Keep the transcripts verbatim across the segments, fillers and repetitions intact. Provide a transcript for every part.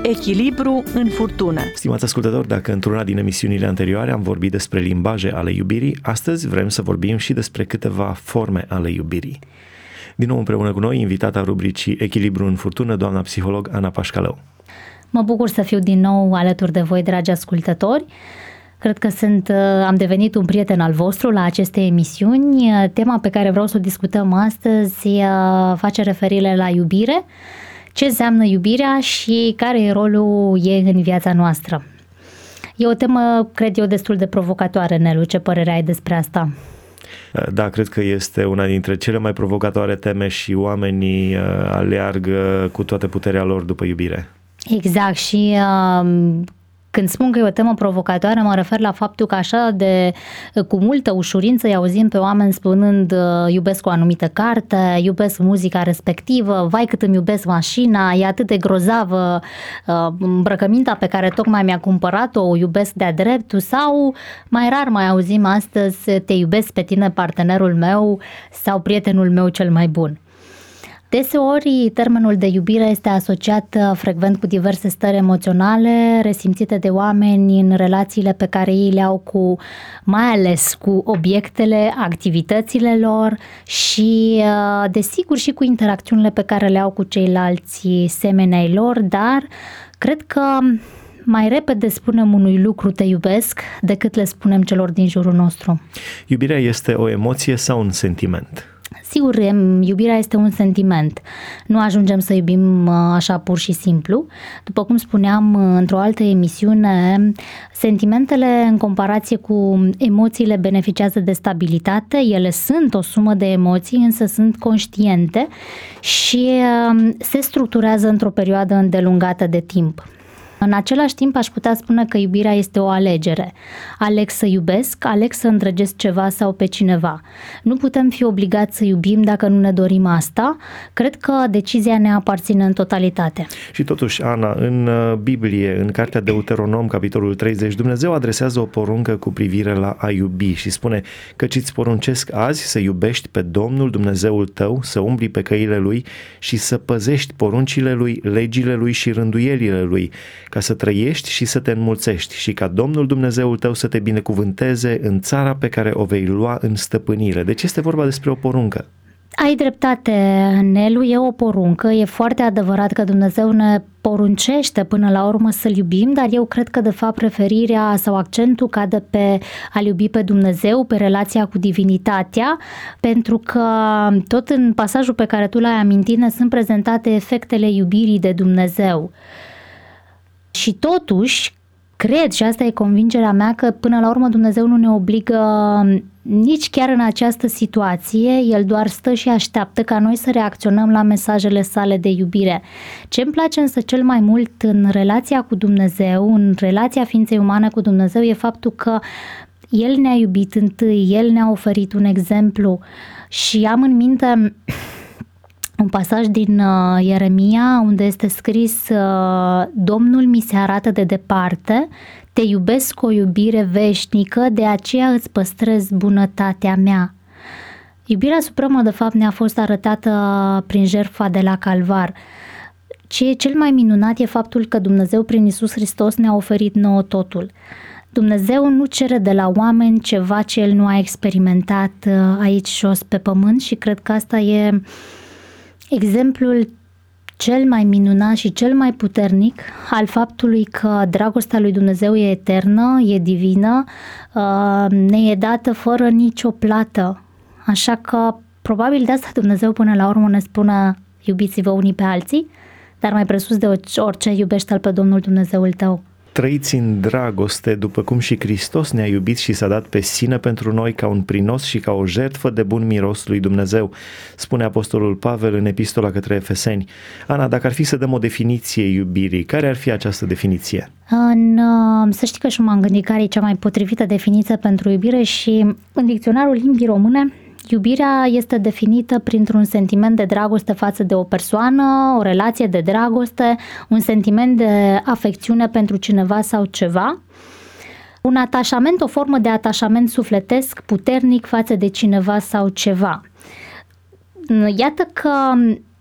Echilibru în furtună. Stimați ascultători, dacă într-una din emisiunile anterioare am vorbit despre limbaje ale iubirii, astăzi vrem să vorbim și despre câteva forme ale iubirii. Din nou împreună cu noi, invitata rubricii Echilibru în furtună, doamna psiholog Ana Pașcalău. Mă bucur să fiu din nou alături de voi, dragi ascultători. Cred că sunt, am devenit un prieten al vostru la aceste emisiuni. Tema pe care vreau să o discutăm astăzi face referire la iubire, ce înseamnă iubirea și care e rolul ei în viața noastră. E o temă, cred eu, destul de provocatoare, Nelu. Ce părere ai despre asta? Da, cred că este una dintre cele mai provocatoare teme și oamenii aleargă cu toată puterea lor după iubire. Exact, și uh, când spun că e o temă provocatoare, mă refer la faptul că așa de cu multă ușurință îi auzim pe oameni spunând uh, iubesc o anumită carte, iubesc muzica respectivă, vai cât îmi iubesc mașina, e atât de grozavă uh, îmbrăcămintea pe care tocmai mi-a cumpărat-o, o iubesc de-a dreptul, sau mai rar mai auzim astăzi te iubesc pe tine, partenerul meu sau prietenul meu cel mai bun. Deseori, termenul de iubire este asociat frecvent cu diverse stări emoționale resimțite de oameni în relațiile pe care ei le au cu, mai ales cu obiectele, activitățile lor și, desigur, și cu interacțiunile pe care le au cu ceilalți semeni ai lor, dar cred că mai repede spunem unui lucru te iubesc decât le spunem celor din jurul nostru. Iubirea este o emoție sau un sentiment? Sigur, iubirea este un sentiment. Nu ajungem să iubim așa pur și simplu. După cum spuneam într-o altă emisiune, sentimentele în comparație cu emoțiile beneficiază de stabilitate. Ele sunt o sumă de emoții, însă sunt conștiente și se structurează într-o perioadă îndelungată de timp. În același timp aș putea spune că iubirea este o alegere. Aleg să iubesc, aleg să îndrăgesc ceva sau pe cineva. Nu putem fi obligați să iubim dacă nu ne dorim asta. Cred că decizia ne aparține în totalitate. Și totuși, Ana, în Biblie, în cartea Deuteronom, capitolul treizeci, Dumnezeu adresează o poruncă cu privire la a iubi și spune: căci îți poruncesc azi să iubești pe Domnul Dumnezeul tău, să umbli pe căile Lui și să păzești poruncile Lui, legile Lui și rânduielile Lui, ca să trăiești și să te înmulțești și ca Domnul Dumnezeul tău să te binecuvânteze în țara pe care o vei lua în stăpânire. Deci este vorba despre o poruncă. Ai dreptate, Nelu, e o poruncă, e foarte adevărat că Dumnezeu ne poruncește până la urmă să-L iubim, dar eu cred că de fapt preferirea sau accentul cade pe a-L iubi pe Dumnezeu, pe relația cu divinitatea, pentru că tot în pasajul pe care tu l-ai amintit ne sunt prezentate efectele iubirii de Dumnezeu. Și totuși, cred, și asta e convingerea mea, că până la urmă Dumnezeu nu ne obligă nici chiar în această situație, El doar stă și așteaptă ca noi să reacționăm la mesajele sale de iubire. Ce îmi place însă cel mai mult în relația cu Dumnezeu, în relația ființei umane cu Dumnezeu, e faptul că El ne-a iubit întâi, El ne-a oferit un exemplu și am în minte un pasaj din uh, Ieremia unde este scris uh, Domnul mi se arată de departe, te iubesc cu o iubire veșnică, de aceea îți păstrez bunătatea mea. Iubirea supremă de fapt ne-a fost arătată prin jertfa de la Calvar. Ce e cel mai minunat e faptul că Dumnezeu prin Iisus Hristos ne-a oferit nouă totul. Dumnezeu nu cere de la oameni ceva ce El nu a experimentat uh, aici jos pe pământ și cred că asta e exemplul cel mai minunat și cel mai puternic al faptului că dragostea lui Dumnezeu e eternă, e divină, ne e dată fără nicio plată. Așa că probabil de asta Dumnezeu până la urmă ne spune iubiți-vă unii pe alții, dar mai presus de orice iubește-L pe Domnul Dumnezeul tău. Trăiți în dragoste, după cum și Hristos ne-a iubit și s-a dat pe sine pentru noi ca un prinos și ca o jertfă de bun miros lui Dumnezeu, spune Apostolul Pavel în epistola către Efeseni. Ana, dacă ar fi să dăm o definiție iubirii, care ar fi această definiție? În, să știi că și m-am gândit care e cea mai potrivită definiție pentru iubire și în dicționarul limbii române iubirea este definită printr-un sentiment de dragoste față de o persoană, o relație de dragoste, un sentiment de afecțiune pentru cineva sau ceva, un atașament, o formă de atașament sufletesc puternic față de cineva sau ceva. Iată că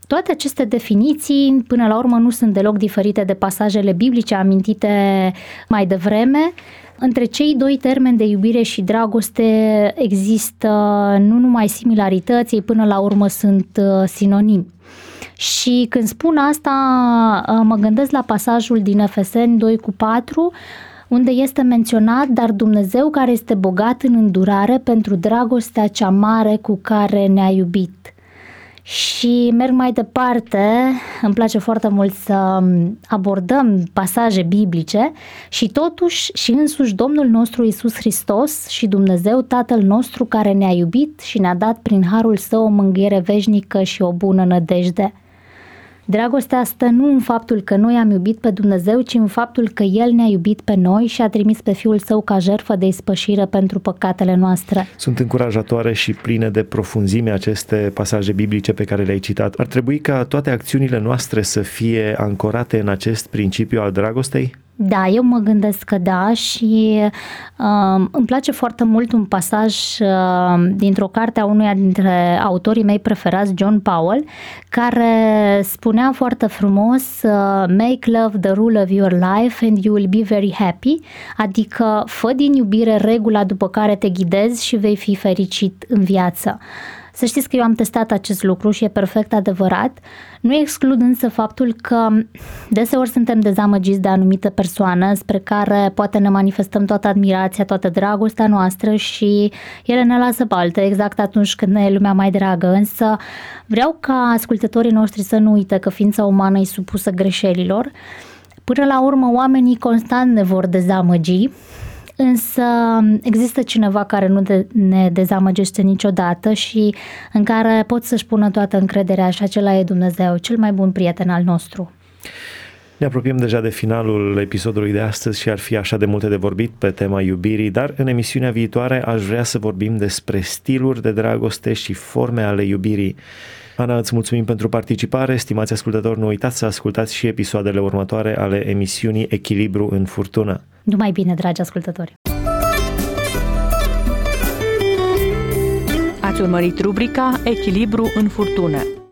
Toate aceste definiții, până la urmă, nu sunt deloc diferite de pasajele biblice amintite mai devreme. Între cei doi termeni de iubire și dragoste există nu numai similarități, ei până la urmă sunt sinonimi. Și când spun asta, mă gândesc la pasajul din Efeseni doi cu patru, unde este menționat: dar Dumnezeu, care este bogat în îndurare pentru dragostea cea mare cu care ne-a iubit. Și merg mai departe, îmi place foarte mult să abordăm pasaje biblice și totuși și însuși Domnul nostru Iisus Hristos și Dumnezeu Tatăl nostru, care ne-a iubit și ne-a dat prin harul Său o mângâiere veșnică și o bună nădejde. Dragostea stă nu în faptul că noi am iubit pe Dumnezeu, ci în faptul că El ne-a iubit pe noi și a trimis pe Fiul Său ca jertfă de ispășire pentru păcatele noastre. Sunt încurajatoare și pline de profunzime aceste pasaje biblice pe care le-ai citat. Ar trebui ca toate acțiunile noastre să fie ancorate în acest principiu al dragostei? Da, eu mă gândesc că da și uh, îmi place foarte mult un pasaj uh, dintr-o carte a unuia dintre autorii mei preferați, John Powell, care spunea foarte frumos: uh, make love the rule of your life and you will be very happy, adică fă din iubire regula după care te ghidezi și vei fi fericit în viață. Să știți că eu am testat acest lucru și e perfect adevărat. Nu exclud însă faptul că deseori suntem dezamăgiți de anumită persoană spre care poate ne manifestăm toată admirația, toată dragostea noastră și ele ne lasă baltă exact atunci când ne e lumea mai dragă. Însă vreau ca ascultătorii noștri să nu uite că ființa umană e supusă greșelilor. Până la urmă, oamenii constant ne vor dezamăgi, însă există cineva care nu de, ne dezamăgește niciodată și în care pot să-și pună toată încrederea și acela e Dumnezeu, cel mai bun prieten al nostru. Ne apropiem deja de finalul episodului de astăzi și ar fi așa de multe de vorbit pe tema iubirii, dar în emisiunea viitoare aș vrea să vorbim despre stiluri de dragoste și forme ale iubirii. Ana, îți mulțumim pentru participare. Stimați ascultători, nu uitați să ascultați și episoadele următoare ale emisiunii Echilibru în furtună. Numai bine, dragi ascultători! Ați urmărit rubrica Echilibru în furtună.